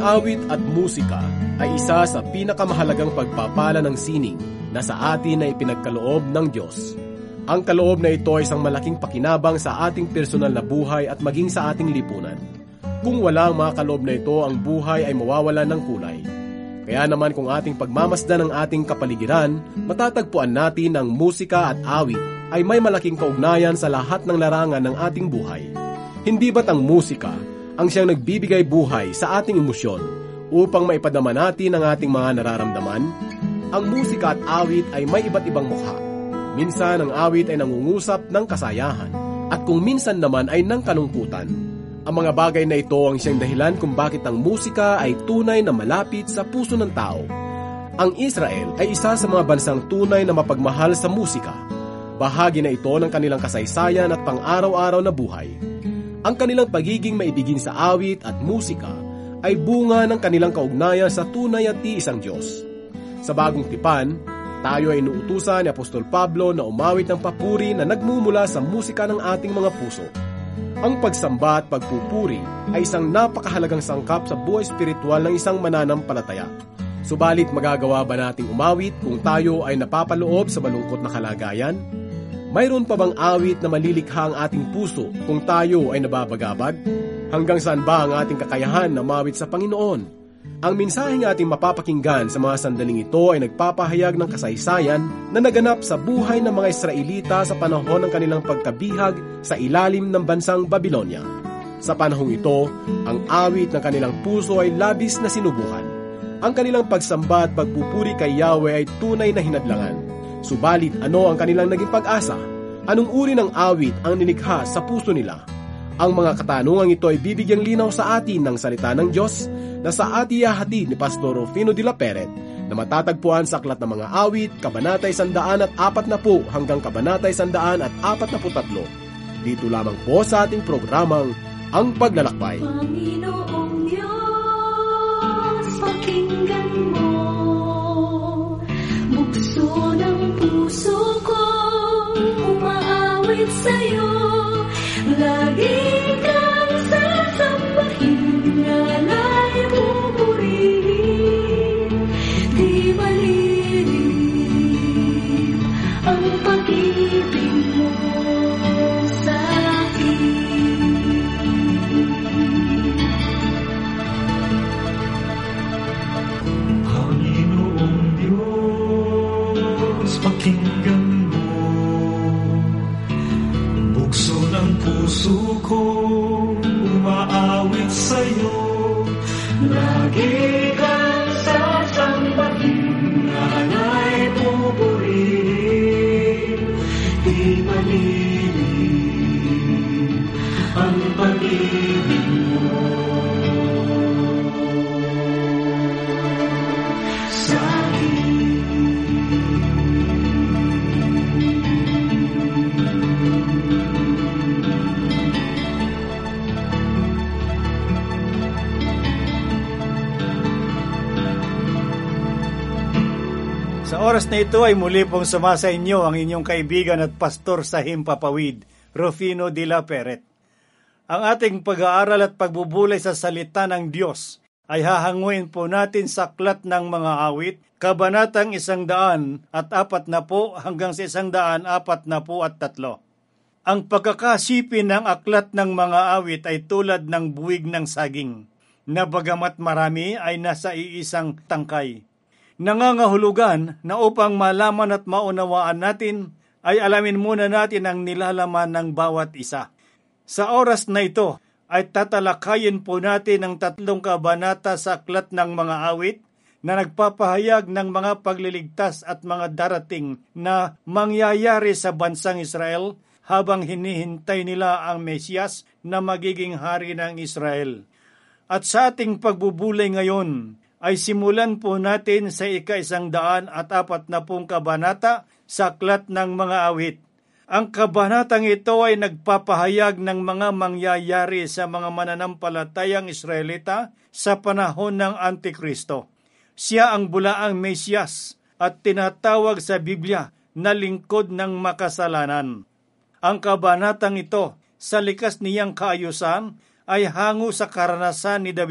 awit at musika ay isa sa pinakamahalagang pagpapala ng sining na sa atin ay pinagkaloob ng Diyos. Ang kaloob na ito ay isang malaking pakinabang sa ating personal na buhay at maging sa ating lipunan. Kung wala ang mga kaloob na ito, ang buhay ay mawawalan ng kulay. Kaya naman kung ating pagmamasdan ng ating kapaligiran, matatagpuan natin ang musika at awit ay may malaking kaugnayan sa lahat ng larangan ng ating buhay. Hindi ba't ang musika ang siyang nagbibigay buhay sa ating emosyon upang maipadama natin ang ating mga nararamdaman? Ang musika at awit ay may iba't ibang mukha. Minsan ang awit ay nangungusap ng kasayahan at kung minsan naman ay ng kalungkutan. Ang mga bagay na ito ang siyang dahilan kung bakit ang musika ay tunay na malapit sa puso ng tao. Ang Israel ay isa sa mga bansang tunay na mapagmahal sa musika. Bahagi na ito ng kanilang kasaysayan at pang-araw-araw na buhay. Ang kanilang pagiging maibigin sa awit at musika ay bunga ng kanilang kaugnayan sa tunay at iisang Diyos. Sa Bagong Tipan, tayo ay inuutusan ni Apostol Pablo na umawit ng papuri na nagmumula sa musika ng ating mga puso. Ang pagsamba at pagpupuri ay isang napakahalagang sangkap sa buhay espiritual ng isang mananampalataya. Subalit magagawa ba nating umawit kung tayo ay napapaloob sa malungkot na kalagayan? Mayroon pa bang awit na malilikha ang ating puso kung tayo ay nababagabag? Hanggang saan ba ang ating kakayahan na umawit sa Panginoon? Ang mensaheng ating mapapakinggan sa mga sandaling ito ay nagpapahayag ng kasaysayan na naganap sa buhay ng mga Israelita sa panahon ng kanilang pagkabihag sa ilalim ng bansang Babilonia. Sa panahong ito, ang awit ng kanilang puso ay labis na sinubukan. Ang kanilang pagsamba at pagpupuri kay Yahweh ay tunay na hinadlangan. Subalit ano ang kanilang naging pag-asa? Anong uri ng awit ang nilikha sa puso nila? Ang mga katanungang ito ay bibigyang linaw sa atin ng salita ng Diyos na sa atin ihahatid ni Pastor Rufino de la Peret na matatagpuan sa Aklat ng Mga Awit, Kabanata 140 hanggang Kabanata 143. Dito lamang po sa ating programang Ang Paglalakbay. Panginoong Diyos, pakinggan mo, bukso ng puso ko, umaawit sa'yo, lagi kang sasambahin, ngalay pupurihin, di malilim ang pag-ibig mo sa akin. Panginoong Diyos, pakinggan mo, bukso ng puso ko, umaawit sa'yo, lagi kang sasambahin, ngalay pupurihin, di malilim ang pag-ibig mo sa akin. Sa oras na ito ay muli pong sumasa inyo ang inyong kaibigan at pastor sa Himpapawid, Rufino de la Peret. Ang ating pag-aaral at pagbubulay sa salita ng Diyos ay hahanguin po natin sa Aklat ng Mga Awit, Kabanatang 140 hanggang sa 143. Ang pagkakasipin ng Aklat ng Mga Awit ay tulad ng buwig ng saging, na bagamat marami ay nasa iisang tangkay. Nangangahulugan na upang malaman at maunawaan natin, ay alamin muna natin ang nilalaman ng bawat isa. Sa oras na ito, ay tatalakayin po natin ang 3 kabanata sa Aklat ng Mga Awit na nagpapahayag ng mga pagliligtas at mga darating na mangyayari sa bansang Israel habang hinihintay nila ang Mesiyas na magiging hari ng Israel. At sa ating pagbubulay ngayon, ay simulan po natin sa 140 kabanata sa Aklat ng Mga Awit. Ang kabanatang ito ay nagpapahayag ng mga mangyayari sa mga mananampalatayang Israelita sa panahon ng Antikristo. Siya ang bulaang Mesiyas at tinatawag sa Biblia na lingkod ng makasalanan. Ang kabanatang ito, sa likas niyang kaayusan, ay hango sa karanasan ni David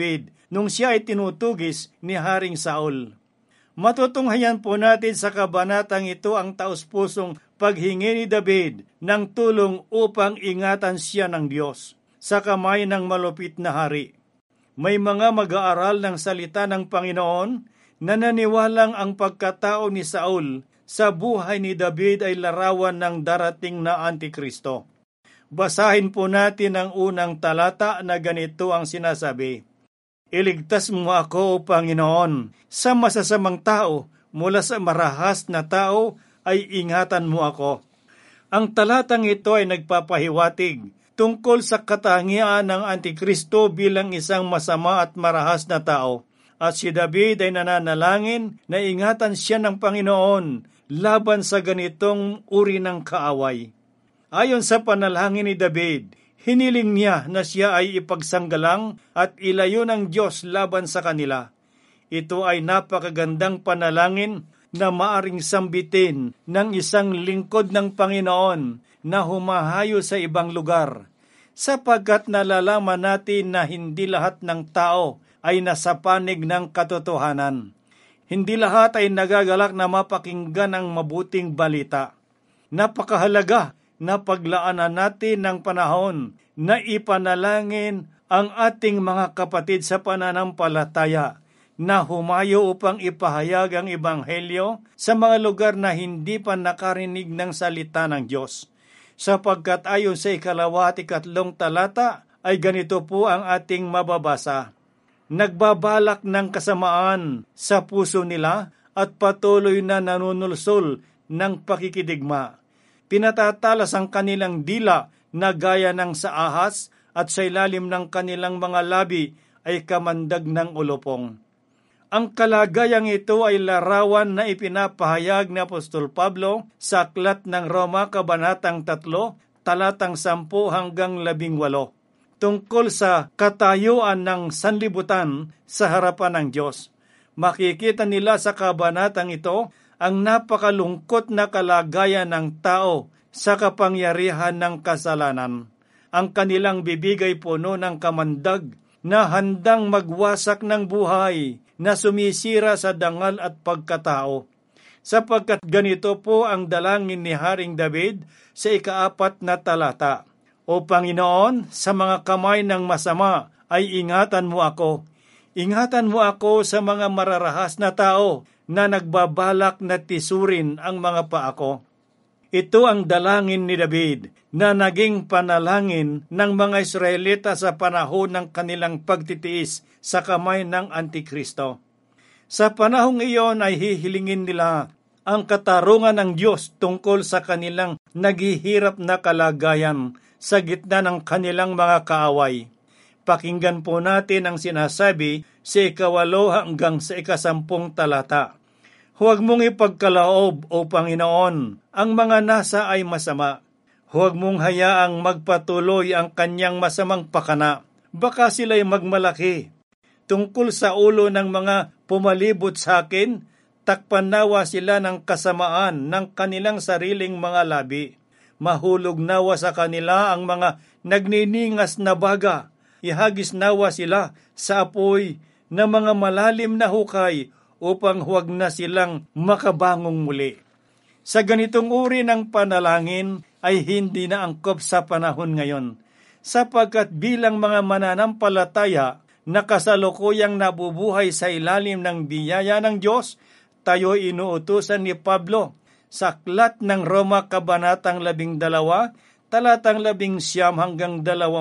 nung siya ay tinutugis ni Haring Saul. Matutunghayan po natin sa kabanatang ito ang taus-pusong paghingi ni David ng tulong upang ingatan siya ng Diyos sa kamay ng malupit na hari. May mga mag-aaral ng salita ng Panginoon na naniwalang ang pagkatao ni Saul sa buhay ni David ay larawan ng darating na Antikristo. Basahin po natin ang unang talata na ganito ang sinasabi. Iligtas mo ako, O Panginoon, sa masasamang tao, mula sa marahas na tao ay ingatan mo ako. Ang talatang ito ay nagpapahiwatig tungkol sa katangian ng Antikristo bilang isang masama at marahas na tao. At si David ay nananalangin na ingatan siya ng Panginoon laban sa ganitong uri ng kaaway. Ayon sa panalangin ni David, hiniling niya na siya ay ipagsanggalang at ilayo ng Diyos laban sa kanila. Ito ay napakagandang panalangin na maaring sambitin ng isang lingkod ng Panginoon na humahayo sa ibang lugar, sapagkat nalalaman natin na hindi lahat ng tao ay nasa panig ng katotohanan. Hindi lahat ay nagagalak na mapakinggan ang mabuting balita. Napakahalaga na paglaanan natin ng panahon na ipanalangin ang ating mga kapatid sa pananampalataya na humayo upang ipahayag ang Ebanghelyo sa mga lugar na hindi pa nakarinig ng salita ng Diyos. Sapagkat ayon sa 2 at 3 talata ay ganito po ang ating mababasa. Nagbabalak ng kasamaan sa puso nila at patuloy na nanunulsol ng pakikidigma. Pinatatalas ang kanilang dila na gaya ng sa ahas at sa ilalim ng kanilang mga labi ay kamandag ng ulupong. Ang kalagayang ito ay larawan na ipinapahayag ni Apostol Pablo sa Aklat ng Roma, Kabanatang 3, talatang 10 hanggang 18, tungkol sa katayuan ng sanlibutan sa harapan ng Diyos. Makikita nila sa kabanatang ito ang napakalungkot na kalagayan ng tao sa kapangyarihan ng kasalanan. Ang kanilang bibig ay puno ng kamandag na handang magwasak ng buhay na sumisira sa dangal at pagkatao. Sapagkat ganito po ang dalangin ni Haring David sa 4 na talata. O Panginoon, sa mga kamay ng masama ay ingatan mo ako. Ingatan mo ako sa mga mararahas na tao na nagbabalak na tisurin ang mga paa ko. Ito ang dalangin ni David na naging panalangin ng mga Israelita sa panahon ng kanilang pagtitiis sa kamay ng Antikristo. Sa panahong iyon ay hihilingin nila ang katarungan ng Diyos tungkol sa kanilang naghihirap na kalagayan sa gitna ng kanilang mga kaaway. Pakinggan po natin ang sinasabi sa 8 hanggang sa 10 talata. Huwag mong ipagkalaob, O Panginoon, ang mga nasa ay masama. Huwag mong hayaang magpatuloy ang kanyang masamang pakana. Baka sila'y magmalaki. Tungkol sa ulo ng mga pumalibot sa akin, takpan nawa sila ng kasamaan ng kanilang sariling mga labi. Mahulog nawa sa kanila ang mga nagniningas na baga. Ihagis nawa sila sa apoy na mga malalim na hukay upang huwag na silang makabangong muli. Sa ganitong uri ng panalangin ay hindi na angkop sa panahon ngayon, sapagkat bilang mga mananampalataya na kasalukuyang nabubuhay sa ilalim ng biyaya ng Diyos, tayo inuutusan ni Pablo sa Aklat ng Roma, Kabanatang 12, talatang 19 hanggang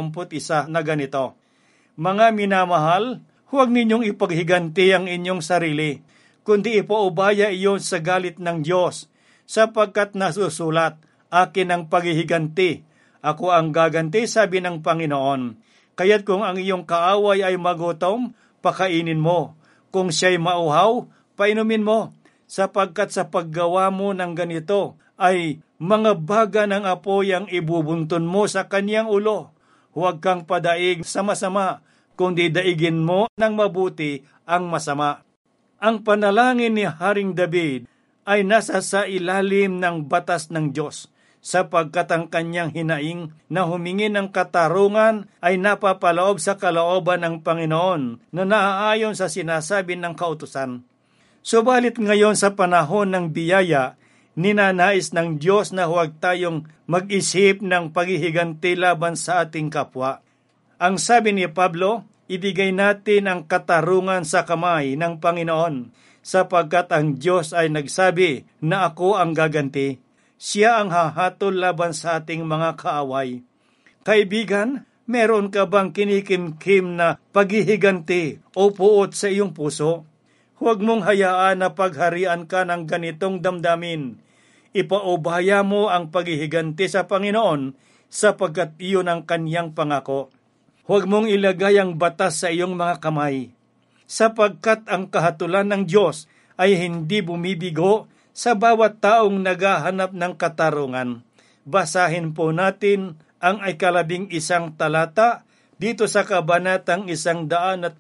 21 na ganito. Mga minamahal, huwag ninyong ipaghiganti ang inyong sarili, kundi ipaubaya iyon sa galit ng Diyos, sapagkat nasusulat, akin ang paghihiganti, ako ang gaganti, sabi ng Panginoon. Kaya't kung ang iyong kaaway ay magutom, pakainin mo. Kung siya'y mauhaw, painumin mo, sapagkat sa paggawa mo ng ganito ay mga baga ng apoy ang ibubunton mo sa kanyang ulo. Huwag kang padaig sa masama, kundi daigin mo ng mabuti ang masama. Ang panalangin ni Haring David ay nasa sa ilalim ng batas ng Diyos, sapagkat ang kanyang hinaing na humingi ng katarungan ay napapaloob sa kalooban ng Panginoon na naaayon sa sinasabi ng kautusan. Subalit ngayon sa panahon ng biyaya, ninanais ng Diyos na huwag tayong mag-isip ng paghihiganti laban sa ating kapwa. Ang sabi ni Pablo, ibigay natin ang katarungan sa kamay ng Panginoon, sapagkat ang Diyos ay nagsabi na ako ang gaganti. Siya ang hahatol laban sa ating mga kaaway. Kaibigan, meron ka bang kinikimkim na paghihiganti o puot sa iyong puso? Huwag mong hayaan na pagharian ka ng ganitong damdamin. Ipaubaya mo ang paghihiganti sa Panginoon sapagkat iyon ang kanyang pangako. Huwag mong ilagay ang batas sa iyong mga kamay, sapagkat ang kahatulan ng Diyos ay hindi bumibigo sa bawat taong naghahanap ng katarungan. Basahin po natin ang 11 talata dito sa kabanatang 140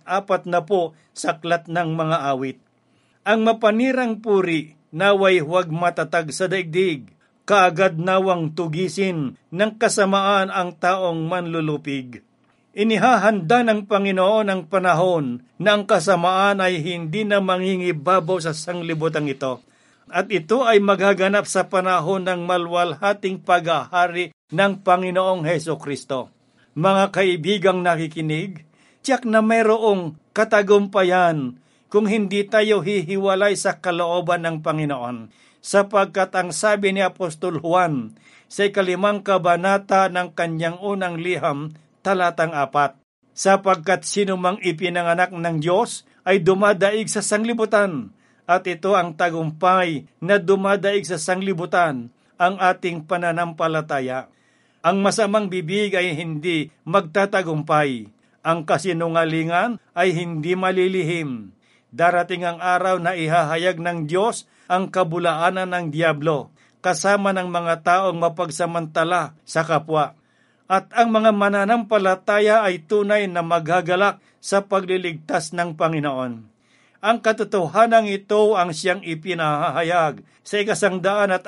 sa Aklat ng Mga Awit. Ang mapanirang puri naway huwag matatag sa daigdig, kaagad nawang tugisin ng kasamaan ang taong manlulupig. Inihahanda ng Panginoon ang panahon na ang kasamaan ay hindi na mangingibabaw sa sanglibutan ito. At ito ay magaganap sa panahon ng malwalhating paghahari ng Panginoong Hesukristo. Mga kaibigang nakikinig, tiyak na mayroong katagumpayan kung hindi tayo hihiwalay sa kalooban ng Panginoon. Sapagkat ang sabi ni Apostol Juan sa 5 kabanata ng kanyang unang liham, talatang 4, sapagkat sinumang ipinanganak ng Diyos ay dumadaig sa sanglibutan, at ito ang tagumpay na dumadaig sa sanglibutan, ang ating pananampalataya. Ang masamang bibig ay hindi magtatagumpay, ang kasinungalingan ay hindi malilihim. Darating ang araw na ihahayag ng Diyos ang kabulaanan ng diablo, kasama ng mga taong mapagsamantala sa kapwa. At ang mga mananampalataya ay tunay na maghagalak sa pagliligtas ng Panginoon. Ang katotohanan ito ang siyang ipinahayag sa 141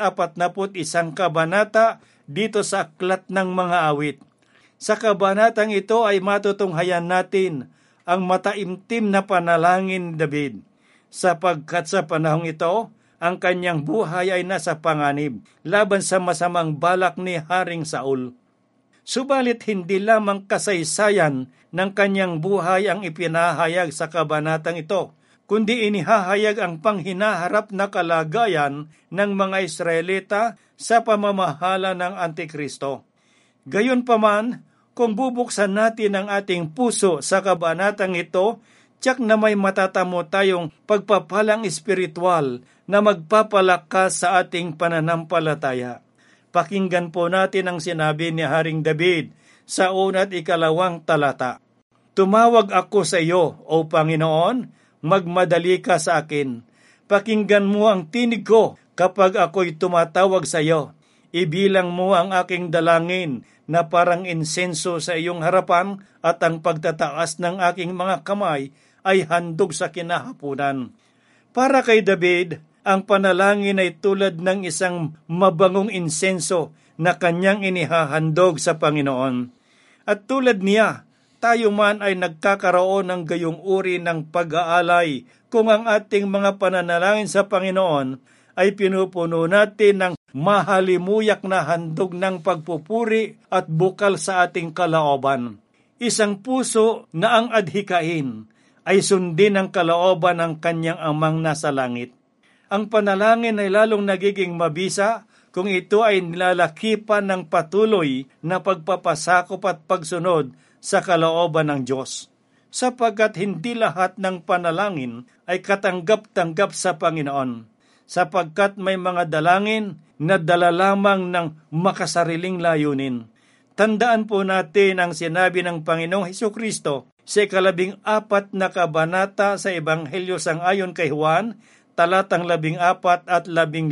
kabanata dito sa Aklat ng Mga Awit. Sa kabanatang ito ay matutunghayan natin ang mataimtim na panalangin ni David, sapagkat sa panahong ito, ang kanyang buhay ay nasa panganib laban sa masamang balak ni Haring Saul. Subalit hindi lamang kasaysayan ng kanyang buhay ang ipinahayag sa kabanatang ito, kundi inihahayag ang panghinaharap na kalagayan ng mga Israelita sa pamamahala ng Antikristo. Gayunpaman, kung bubuksan natin ang ating puso sa kabanatang ito, tiyak na may matatamo tayong pagpapalang espiritual na magpapalakas sa ating pananampalataya. Pakinggan po natin ang sinabi ni Haring David sa 1 at 2 talata. Tumawag ako sa iyo, O Panginoon, magmadali ka sa akin. Pakinggan mo ang tinig ko kapag ako'y tumatawag sa iyo. Ibilang mo ang aking dalangin na parang insenso sa iyong harapan, at ang pagtataas ng aking mga kamay ay handog sa kinahapunan. Para kay David, ang panalangin ay tulad ng isang mabangong insenso na kanyang inihahandog sa Panginoon. At tulad niya, tayo man ay nagkakaroon ng gayong uri ng pag-aalay kung ang ating mga pananalangin sa Panginoon ay pinupuno natin ng mahalimuyak na handog ng pagpupuri at bukal sa ating kalooban. Isang puso na ang adhikain ay sundin ang kalooban ng kanyang amang nasa langit. Ang panalangin ay lalong nagiging mabisa kung ito ay nilalakipan ng patuloy na pagpapasakop at pagsunod sa kalooban ng Diyos. Sapagkat hindi lahat ng panalangin ay katanggap-tanggap sa Panginoon, sapagkat may mga dalangin na dala lamang ng makasariling layunin. Tandaan po natin ang sinabi ng Panginoong Hesukristo sa 14 na kabanata sa Ebanghelyo sangayon kay Juan, talatang 14 at 15.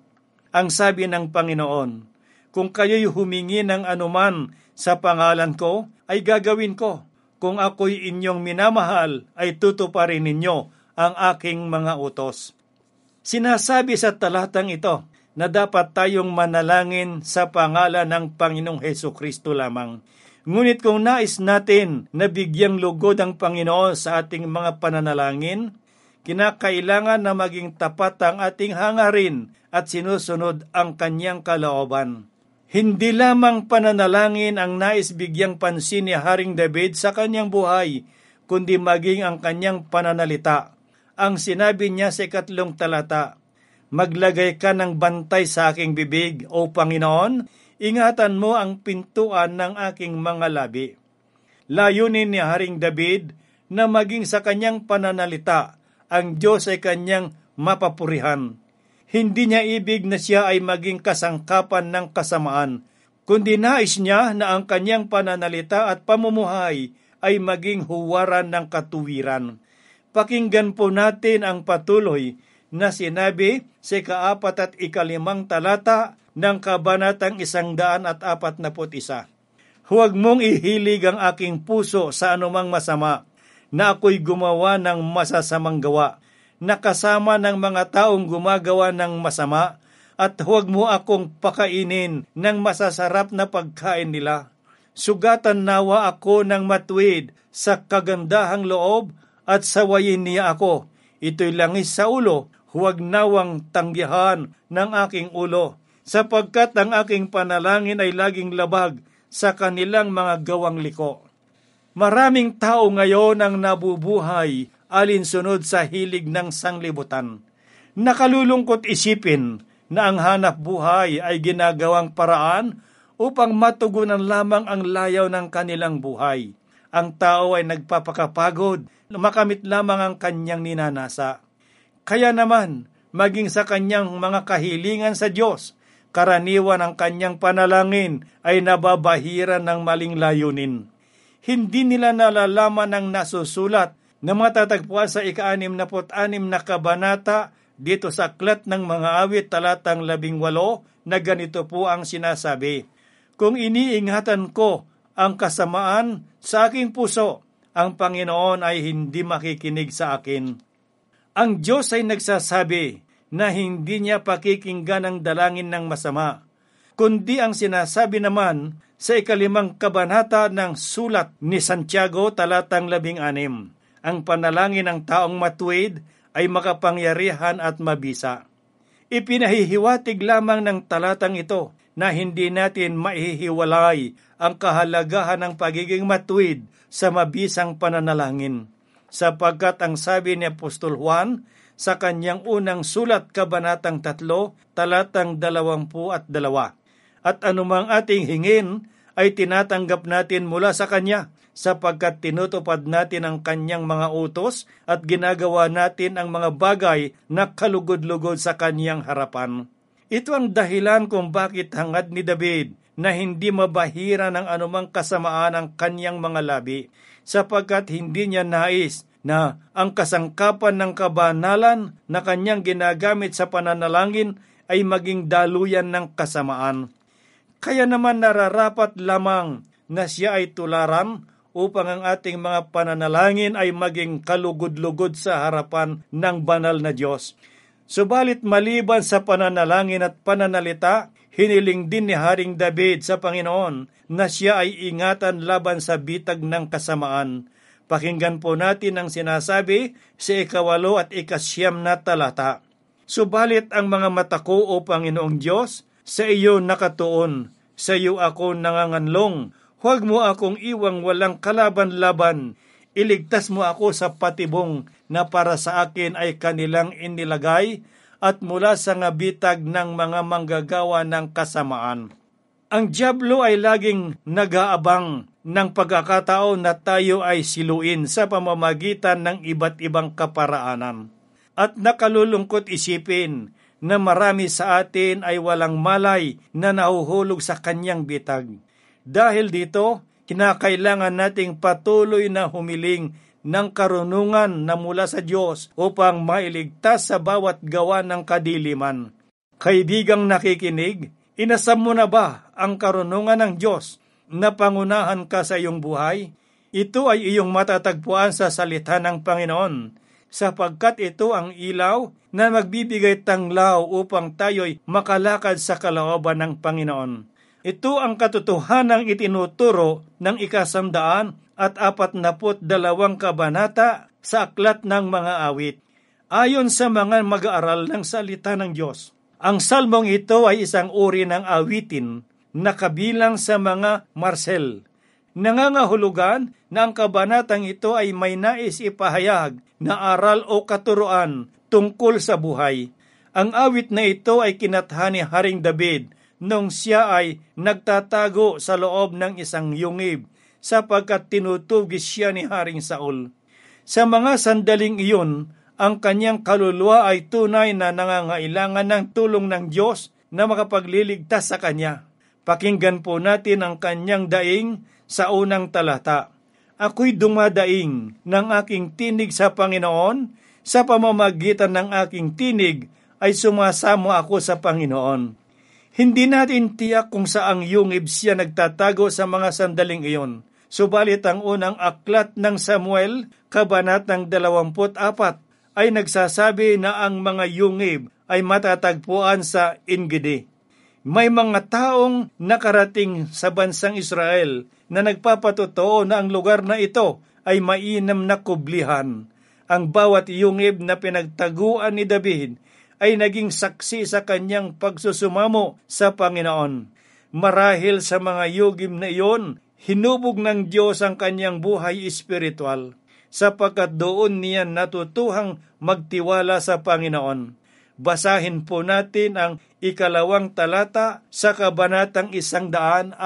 Ang sabi ng Panginoon, kung kayo'y humingi ng anuman sa pangalan ko, ay gagawin ko. Kung ako'y inyong minamahal, ay tutuparin ninyo ang aking mga utos. Sinasabi sa talatang ito na dapat tayong manalangin sa pangalan ng Panginoong Hesukristo lamang. Ngunit kung nais natin na bigyang lugod ang Panginoon sa ating mga pananalangin, kinakailangan na maging tapat ang ating hangarin at sinusunod ang kanyang kalooban. Hindi lamang pananalangin ang nais bigyang pansin ni Haring David sa kanyang buhay, kundi maging ang kanyang pananalita. Ang sinabi niya sa 3 talata, "Maglagay ka ng bantay sa aking bibig, O Panginoon, ingatan mo ang pintuan ng aking mga labi." Layunin ni Haring David na maging sa kanyang pananalita, ang Diyos ay kanyang mapapurihan. Hindi niya ibig na siya ay maging kasangkapan ng kasamaan, kundi nais niya na ang kanyang pananalita at pamumuhay ay maging huwaran ng katuwiran. Pakinggan po natin ang patuloy na sinabi sa 4 at 5 talata ng Kabanatang 141. "Huwag mong ihilig ang aking puso sa anumang masama, na ako'y gumawa ng masasamang gawa, na kasama ng mga taong gumagawa ng masama, at huwag mo akong pakainin ng masasarap na pagkain nila. Sugatan nawa ako ng matuwid sa kagandahang loob at sawayin niya ako. Ito'y langis sa ulo, huwag nawang tanggihan ng aking ulo, sapagkat ang aking panalangin ay laging labag sa kanilang mga gawang liko." Maraming tao ngayon ang nabubuhay alinsunod sa hilig ng sanglibutan. Nakalulungkot isipin na ang hanap buhay ay ginagawang paraan upang matugunan lamang ang layaw ng kanilang buhay. Ang tao ay nagpapakapagod na makamit lamang ang kanyang ninanasa. Kaya naman, maging sa kanyang mga kahilingan sa Diyos, karaniwan ang kanyang panalangin ay nababahiran ng maling layunin. Hindi nila nalalaman ang nasusulat na matatagpuan sa 66 na kabanata dito sa Aklat ng Mga Awit talatang 18 na ganito po ang sinasabi, "Kung iniingatan ko ang kasamaan sa aking puso, ang Panginoon ay hindi makikinig sa akin." Ang Diyos ay nagsasabi na hindi niya pakikinggan ang dalangin ng masama, kundi ang sinasabi naman sa 5 kabanata ng sulat ni Santiago talatang 16, "Ang panalangin ng taong matuwid ay makapangyarihan at mabisa." Ipinahihiwatig lamang ng talatang ito na hindi natin maihiwalay ang kahalagahan ng pagiging matuwid sa mabisang pananalangin, sapagkat ang sabi ni Apostol Juan sa kanyang unang sulat kabanatang 3 talatang 22, "At anumang ating hingin ay tinatanggap natin mula sa Kanya, sapagkat tinutupad natin ang Kanyang mga utos at ginagawa natin ang mga bagay na kalugod-lugod sa Kanyang harapan." Ito ang dahilan kung bakit hangad ni David na hindi mabahira ng anumang kasamaan ang kanyang mga labi, sapagkat hindi niya nais na ang kasangkapan ng kabanalan na kanyang ginagamit sa pananalangin ay maging daluyan ng kasamaan. Kaya naman nararapat lamang na siya ay tularan upang ang ating mga pananalangin ay maging kalugod-lugod sa harapan ng banal na Diyos. Subalit maliban sa pananalangin at pananalita, hiniling din ni Haring David sa Panginoon na siya ay ingatan laban sa bitag ng kasamaan. Pakinggan po natin ang sinasabi sa 8 at 9 na talata. "Subalit ang mga mata ko, O Panginoong Diyos, sa iyo nakatuon. Sa iyo ako nanganganlong. Huwag mo akong iwang walang kalaban-laban. Iligtas mo ako sa patibong na para sa akin ay kanilang inilagay at mula sa ngabitag ng mga manggagawa ng kasamaan." Ang dyablo ay laging nag-aabang ng pagkakataon na tayo ay siluin sa pamamagitan ng iba't ibang kaparaanan. At nakalulungkot isipin na marami sa atin ay walang malay na nahuhulog sa kanyang bitag. Dahil dito, kinakailangan nating patuloy na humiling ng karunungan na mula sa Diyos upang mailigtas sa bawat gawa ng kadiliman. Kaibigang nakikinig, inasam mo na ba ang karunungan ng Diyos na pangunahan ka sa iyong buhay? Ito ay iyong matatagpuan sa salita ng Panginoon sapagkat ito ang ilaw na magbibigay tanglaw upang tayo'y makalakad sa kalooban ng Panginoon. Ito ang katotohanang itinuturo ng 142 kabanata sa Aklat ng Mga Awit. Ayon sa mga mag-aaral ng salita ng Diyos, ang salmong ito ay isang uri ng awitin na kabilang sa mga marsel. Nangangahulugan na ang kabanatang ito ay may nais ipahayag na aral o katuruan tungkol sa buhay. Ang awit na ito ay kinatha ni Haring David nung siya ay nagtatago sa loob ng isang yungib sapagkat tinutugis siya ni Haring Saul. Sa mga sandaling iyon, ang kanyang kaluluwa ay tunay na nangangailangan ng tulong ng Diyos na makapagliligtas sa kanya. Pakinggan po natin ang kanyang daing sa unang talata. Ako'y dumadaing ng aking tinig sa Panginoon, sa pamamagitan ng aking tinig ay sumasamo ako sa Panginoon. Hindi natin tiyak kung saang yungib siya nagtatago sa mga sandaling iyon. Subalit ang unang aklat ng Samuel, kabanatang 24, ay nagsasabi na ang mga yungib ay matatagpuan sa Engedi. May mga taong nakarating sa bansang Israel na nagpapatotoo na ang lugar na ito ay mainam na kublihan. Ang bawat yungib na pinagtaguan ni David ay naging saksi sa kanyang pagsusumamo sa Panginoon. Marahil sa mga yungib na iyon, hinubog ng Diyos ang kanyang buhay espiritual, sapagkat doon niya natutuhang magtiwala sa Panginoon. Basahin po natin ang 2 talata sa kabanatang 142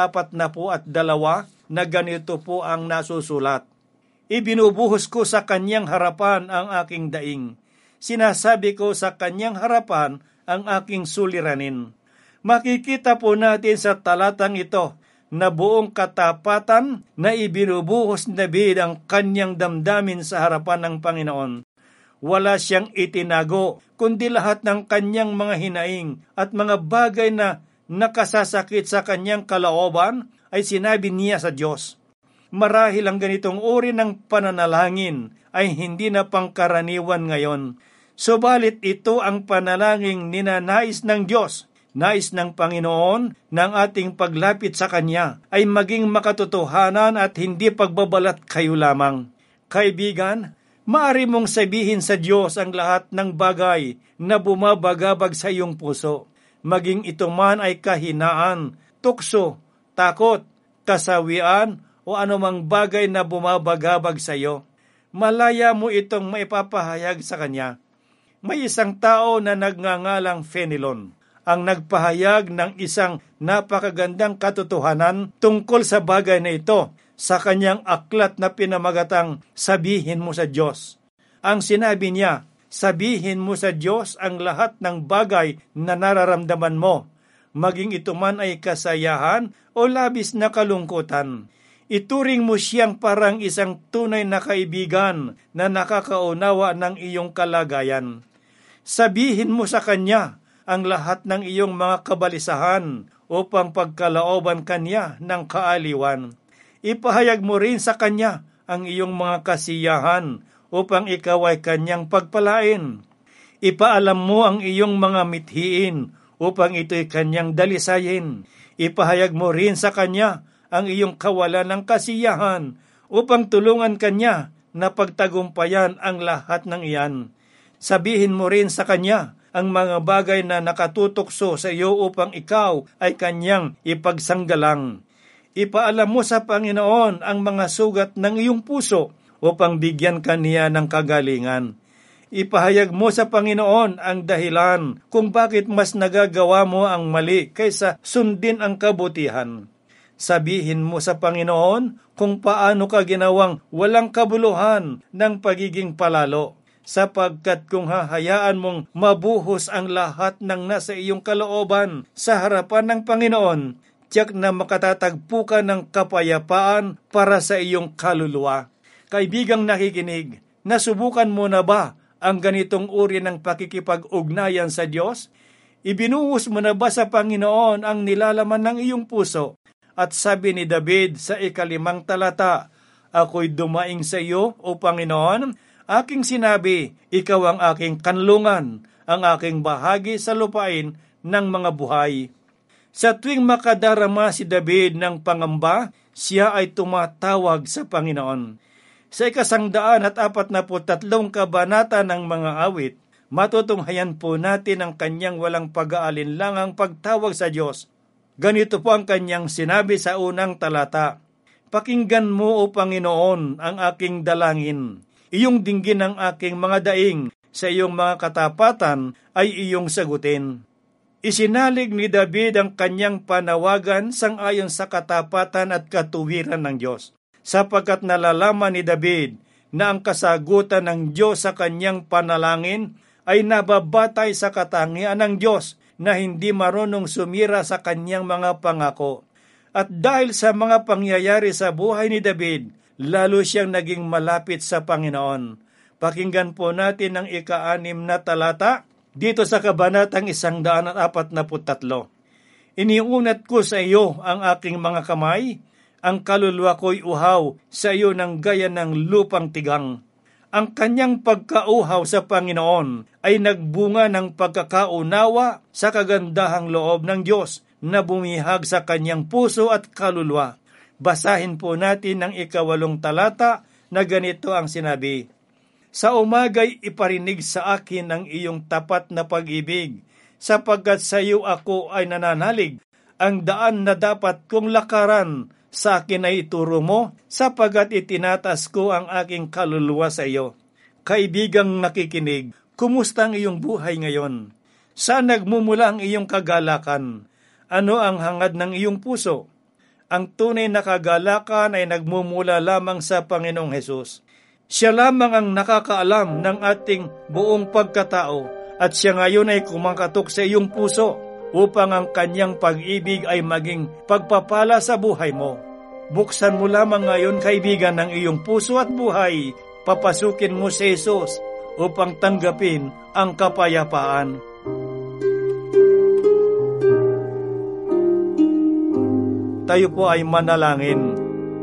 na ganito po ang nasusulat. Ibinubuhos ko sa kanyang harapan ang aking daing. Sinasabi ko sa kanyang harapan ang aking suliranin. Makikita po natin sa talatang ito na buong katapatan na ibinubuhos ni David ang kanyang damdamin sa harapan ng Panginoon. Wala siyang itinago, kundi lahat ng kanyang mga hinaing at mga bagay na nakasasakit sa kanyang kalooban ay sinabi niya sa Diyos. Marahil ang ganitong uri ng pananalangin ay hindi na pangkaraniwan ngayon. Subalit ito ang panalangin ninanais ng Diyos. Nais ng Panginoon ng ating paglapit sa Kanya ay maging makatotohanan at hindi pagbabalat kayo lamang. Kaibigan, maaari mong sabihin sa Diyos ang lahat ng bagay na bumabagabag sa iyong puso. Maging ito man ay kahinaan, tukso, takot, kasawian o anumang bagay na bumabagabag sa iyo. Malaya mo itong maipapahayag sa Kanya. May isang tao na nagngangalang Fenelon ang nagpahayag ng isang napakagandang katotohanan tungkol sa bagay na ito sa kanyang aklat na pinamagatang Sabihin Mo sa Diyos. Ang sinabi niya, sabihin mo sa Diyos ang lahat ng bagay na nararamdaman mo, maging ito man ay kasayahan o labis na kalungkutan. Ituring mo siyang parang isang tunay na kaibigan na nakakaunawa ng iyong kalagayan. Sabihin mo sa Kanya ang lahat ng iyong mga kabalisahan upang pagkalooban Kanya ng kaaliwan. Ipahayag mo rin sa Kanya ang iyong mga kasiyahan upang ikaw ay Kanyang pagpalain. Ipaalam mo ang iyong mga mithiin upang ito'y Kanyang dalisayin. Ipahayag mo rin sa Kanya ang iyong kawalan ng kasiyahan upang tulungan Kanya na pagtagumpayan ang lahat ng iyan. Sabihin mo rin sa Kanya ang mga bagay na nakatutokso sa iyo upang ikaw ay Kanyang ipagsanggalang. Ipaalam mo sa Panginoon ang mga sugat ng iyong puso upang bigyan Kaniya ng kagalingan. Ipahayag mo sa Panginoon ang dahilan kung bakit mas nagagawa mo ang mali kaysa sundin ang kabutihan. Sabihin mo sa Panginoon kung paano ka ginawang walang kabuluhan ng pagiging palalo, sapagkat kung hahayaan mong mabuhos ang lahat ng nasa iyong kalooban sa harapan ng Panginoon, tiyak na makatatagpo ka ng kapayapaan para sa iyong kaluluwa. Kaibigang nakikinig, nasubukan mo na ba ang ganitong uri ng pakikipag-ugnayan sa Diyos? Ibinuhos mo na ba sa Panginoon ang nilalaman ng iyong puso? At sabi ni David sa 5 talata, Ako'y dumaing sa iyo, O Panginoon, Aking sinabi, ikaw ang aking kanlungan, ang aking bahagi sa lupain ng mga buhay. Sa tuwing makadarama si David ng pangamba, siya ay tumatawag sa Panginoon. Sa 143 kabanata ng mga awit, matutunghayan po natin ang kanyang walang pag-aalinlangang pagtawag sa Diyos. Ganito po ang kanyang sinabi sa unang talata, "Pakinggan mo, O Panginoon, ang aking dalangin. Iyong dinggin ang aking mga daing, sa iyong mga katapatan ay iyong sagutin." Isinalig ni David ang kanyang panawagan sangayon sa katapatan at katuwiran ng Diyos, sapagkat nalalaman ni David na ang kasagutan ng Diyos sa kanyang panalangin ay nababatay sa katangian ng Diyos na hindi marunong sumira sa kanyang mga pangako. At dahil sa mga pangyayari sa buhay ni David, lalo siyang naging malapit sa Panginoon. Pakinggan po natin ang 6 na talata dito sa kabanatang 143. "Iniunat ko sa iyo ang aking mga kamay, ang kaluluwa ko'y uhaw sa iyo ng gaya ng lupang tigang." Ang kanyang pagkauhaw sa Panginoon ay nagbunga ng pagkakaunawa sa kagandahang loob ng Diyos na bumihag sa kanyang puso at kaluluwa. Basahin po natin ang 8 talata na ganito ang sinabi, "Sa umaga'y iparinig sa akin ang iyong tapat na pag-ibig, sapagkat sa iyo ako ay nananalig. Ang daan na dapat kong lakaran, sa akin ay ituro mo, sapagkat itinatas ko ang aking kaluluwa sa iyo." Kaibigang nakikinig, kumusta ang iyong buhay ngayon? Saan nagmumula ang iyong kagalakan? Ano ang hangad ng iyong puso? Ang tunay na kagalakan ay nagmumula lamang sa Panginoong Hesus. Siya lamang ang nakakaalam ng ating buong pagkatao at siya ngayon ay kumakatok sa iyong puso upang ang kanyang pag-ibig ay maging pagpapala sa buhay mo. Buksan mo lamang ngayon, kaibigan, ng iyong puso at buhay, papasukin mo si Jesus upang tanggapin ang kapayapaan. Tayo po ay manalangin.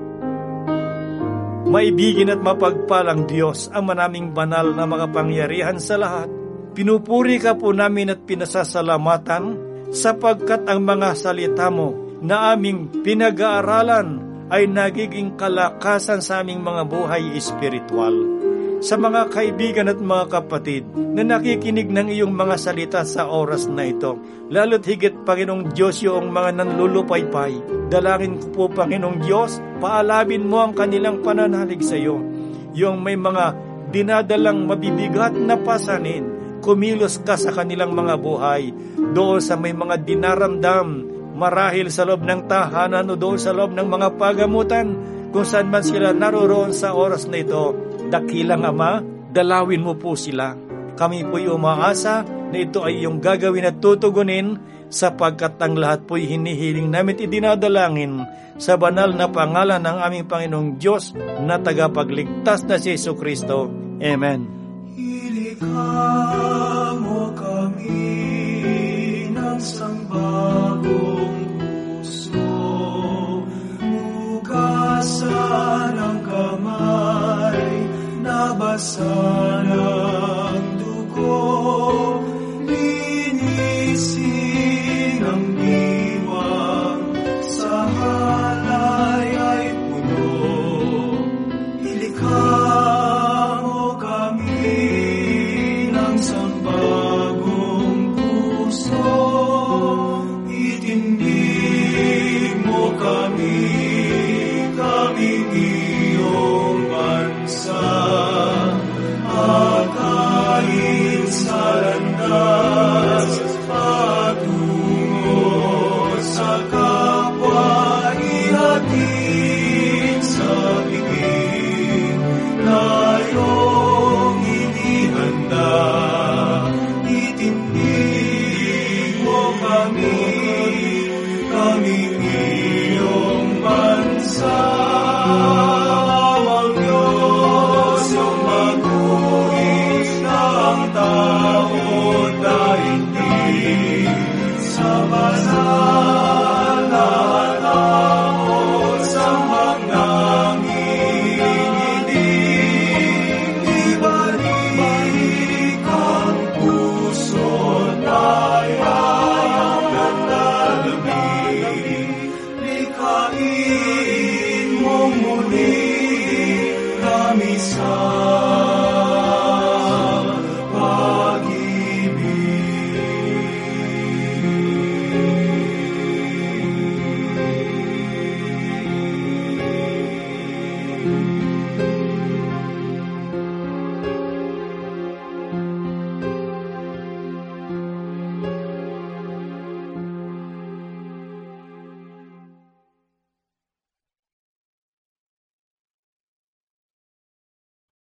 Maibigin at mapagpalang Diyos, ang manaming banal na makapangyarihan sa lahat, pinupuri ka po namin at pinasasalamatan sapagkat ang mga salita mo na aming pinag-aaralan ay nagiging kalakasan sa aming mga buhay espiritual. Sa mga kaibigan at mga kapatid na nakikinig ng iyong mga salita sa oras na ito, lalo't higit, Panginoong Diyos, yung mga nanlulupaypay, dalangin ko po, Panginoong Diyos, paalabin mo ang kanilang pananalig sa iyo. Yung may mga dinadalang mabibigat na pasanin, kumilos ka sa kanilang mga buhay, doon sa may mga dinaramdam, marahil sa loob ng tahanan o doon sa loob ng mga pagamutan, kung saan man sila naroroon sa oras na ito. Dakilang Ama, dalawin mo po sila. Kami po'y umaasa na ito ay iyong gagawin at tutugunin, sapagkat ang lahat po'y hinihiling namin idinadalangin sa banal na pangalan ng aming Panginoong Diyos na tagapagligtas na si Jesucristo. Amen. Ilikha mo kami ng sangbagong puso, hugasan ang kamay, nabasa ng dugo, linisin ang diwa, sa halay ay puno. Ilikha mo kami ng sangbagong puso, itindig mo kami, kaming iyong bansa. Akayin sa landas, patungo sa kapwa, ihatid sa piging, layong inihanda. Itindig mo kami, kaming iyong bansa. Ang Diyos yung maguhit ng tao daigdig sa banal